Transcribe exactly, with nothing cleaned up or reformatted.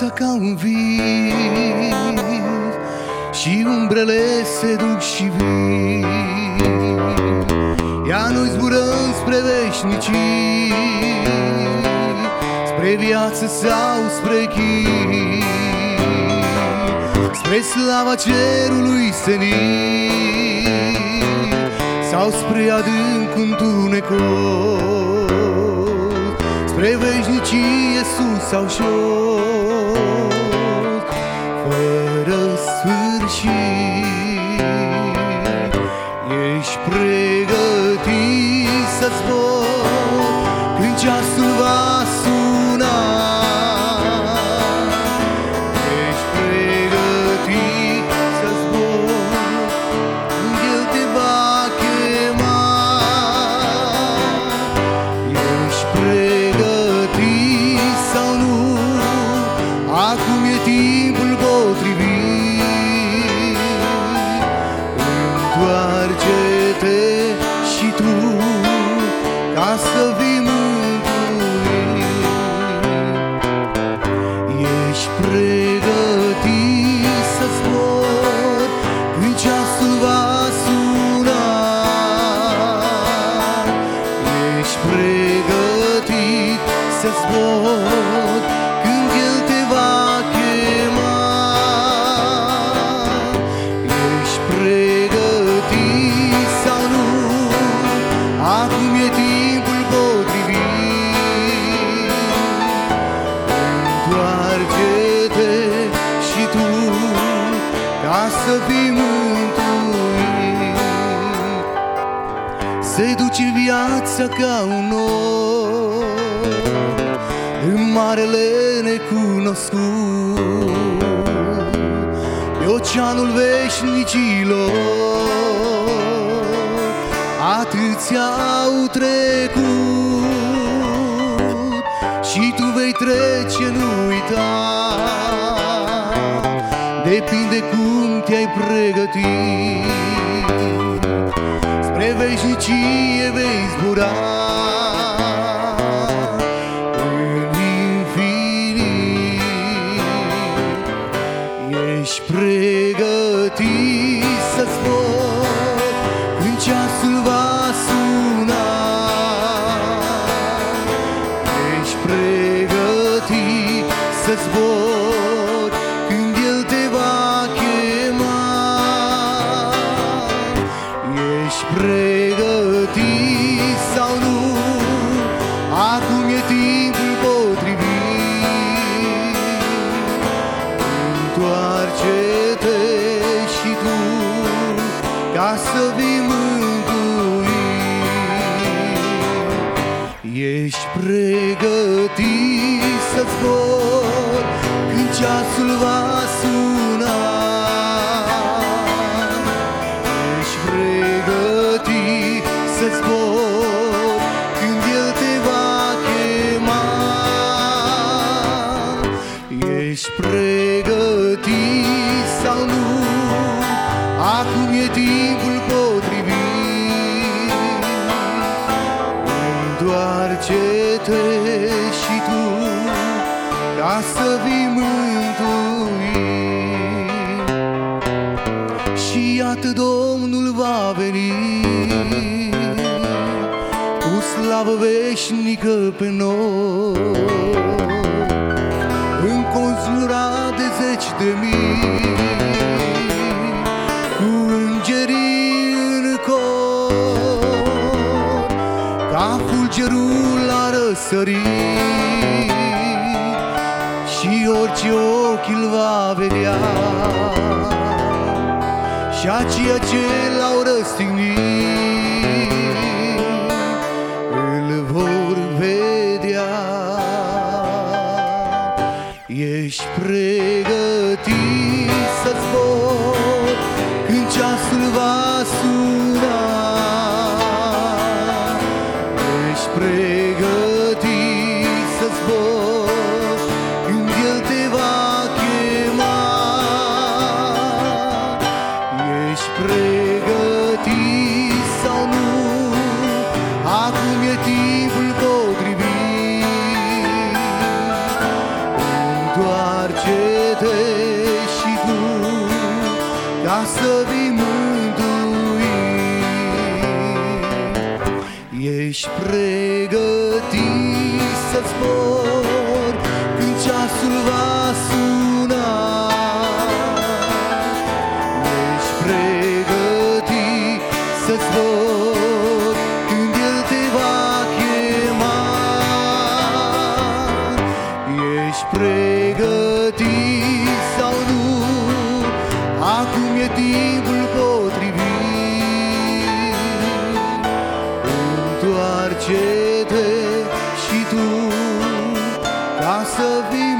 viața ca un vis și umbrele se duc și vin. Ia noi zburăm spre veșnicii, spre viață sau spre chin, spre slava cerului senin sau spre adânc întunecos, spre veșnicii sus sau jos, fără sfârșit. Ești pregătit să zbori când ceasul va suna. Ești pregătit să zbori când El te va chema. Ești pregătit sau nu? Acum e timpul potrivit. Întoarce-te și tu ca să fii mântuit. Ești pregătit să zbori când ceasul va suna. Ești pregătit să zbori când El te va chema. Ești pregătit sau nu? Acum e timpul potrivit. Întoarce-te și tu ca să fii mântuit. Se duce viața ca un nor în marele necunoscut, pe oceanul veșnicilor. Atâția au trecut și tu vei trece, nu uita. Depinde cum te-ai pregătit, spre veșnicie vei zbura. În infinit ești pregătit să zbori când ceasul va suna. Ești pregătit să zbori când El te va chema. Ești pregătit sau nu? Acum e timpul potrivit. Întoarce-te și tu ca să fii mântuit. Ești pregătit să zbori când ceasul va suna. Ești pregătit să zbori când El te va chema. Ești pregătit sau nu? Acum e timpul potrivit. Întoarce-te și tu ca să fii mântuit. Și iată Domnul va veni cu slavă veșnică pe noi, înconjurat de zeci de mii, cu îngerii în cor, ca fulgerul la răsărit. Și orice ochi îl va vedea, și aceia ce l-au răstignit îl vor vedea. Ești pregătit să zbori când ceasul va suna. Ești pregătit să zbori când El te va chema. Ești pregătit sau nu? Acum e timpul potrivit. Întoarce să vii mântuit. Ești pregătit să zbori când ceasul va suna. Ești pregătit să zbori când El te va chema. Ești pregătit sau nu? Acum e timpul potrivit. Întoarce-te și tu ca să vii